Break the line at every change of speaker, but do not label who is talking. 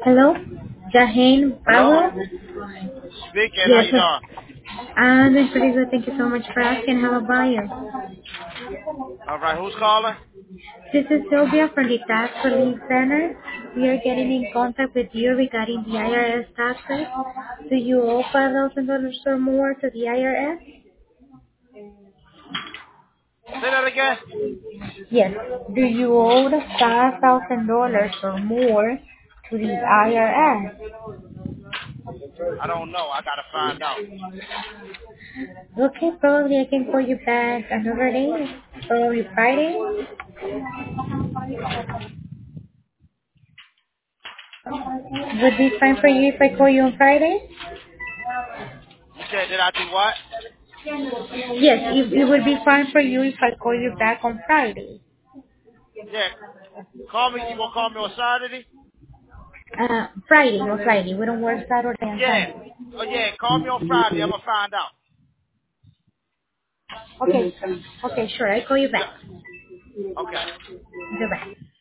Hello, Jaheen
Hello?
Power.
Speaking, how
Yes,
you doing?
I'm doing pretty good. Thank you so much for asking. How about you?
All right, who's calling?
This is Sylvia from the Tax Relief Center. We are getting in contact with you regarding the IRS taxes. Do you owe $5,000 or more to the IRS?
Say that again?
Yes. Do you owe the $5,000 or more to the IRS?
I don't know. I gotta find out.
Okay, probably I can call you back another day. Probably Friday. Would be fine for you if I call you on Friday?
You said did I do what?
Yes, it would be fine for you if I call you back on Friday.
Yeah, call me. You gonna call me on Saturday?
Friday, no Friday. We don't work Saturday and
Yeah.
Sunday.
Oh yeah, call me on Friday. I'm gonna find out.
Okay, okay, sure. I call you back.
Yeah. Okay.
Goodbye.